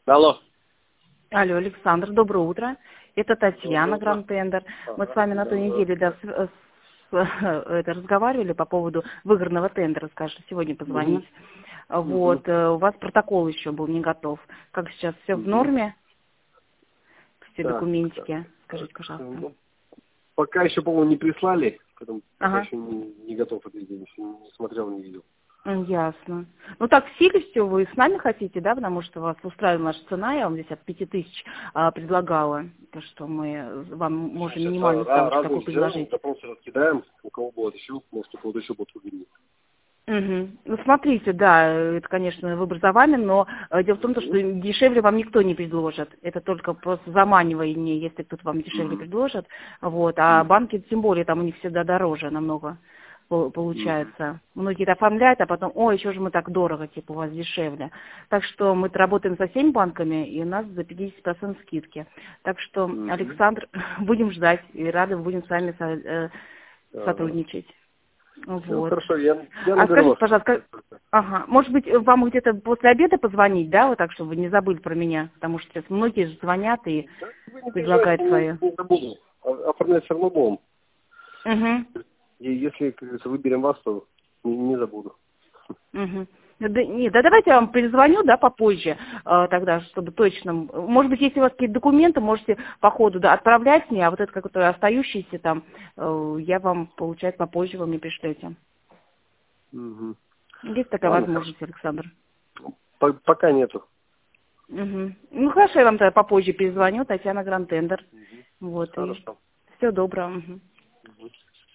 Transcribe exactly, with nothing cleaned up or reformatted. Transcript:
Алло. Алло, Александр, доброе утро. Это Татьяна, Доброе утро. Гранд Тендер. Мы с Ага, вами на да, той неделе да, с- с- это, разговаривали по поводу выигранного тендера, скажем, сегодня позвонить. Угу. Угу. Вот, э, у вас протокол еще был не готов. Как сейчас, все в Угу. норме? Все Так, так, документики? так. Скажите, пожалуйста. Ну, пока еще, по-моему, не прислали, поэтому пока Ага. еще не, не готов ответить, еще не смотрел, не видел. М, Ясно. Ну так в силе все, вы с нами хотите, да, потому что вас устраивает наша цена, я вам здесь от пяти тысяч а, предлагала, то что мы вам можем Сейчас минимальную ра- ставочку разные такую сделаем, предложить. запросы раскидаем, у кого будет еще, может, у кого-то еще будет выгоднее. Мгм. Ну, смотрите, да, это, конечно, выбор за вами, но э, дело в том, то, Угу. что дешевле вам никто не предложит. Это только просто заманивание, если кто-то вам дешевле Угу. предложит. Вот. А Угу. банки, тем более, там у них всегда дороже намного по- Угу. получается. Многие это оформляют, а потом, ой, еще же мы так дорого, типа у вас дешевле. Так что мы работаем со всеми банками, и у нас за пятьдесят процентов скидки. Так что, Угу. Александр, будем ждать, и рады будем с вами со- э, Ага. сотрудничать. Все, Вот. хорошо, я, я А наберу скажите, вас. пожалуйста, как- ага, может быть, вам где-то после обеда позвонить, да, вот так, чтобы вы не забыли про меня, потому что сейчас многие же звонят и Да, вы не переживайте, предлагают не, свое. не забуду. А- Оформлять все равно будем. Угу, И если, как говорится, выберем вас, то не, не забуду. угу. Да, нет, да давайте я вам перезвоню, да, попозже, э, тогда, чтобы точно, может быть, если у вас какие-то документы, можете по ходу, да, отправлять мне, а вот это, которые остающиеся там, э, я вам, получается, попозже вы мне пришлете. Угу. Есть такая Ладно, хорошо. возможность, Александр? По- пока нету. Угу. Ну, хорошо, я вам тогда попозже перезвоню, Татьяна Гранд Тендер. Вот, и Хорошо. всего доброго. Мгм.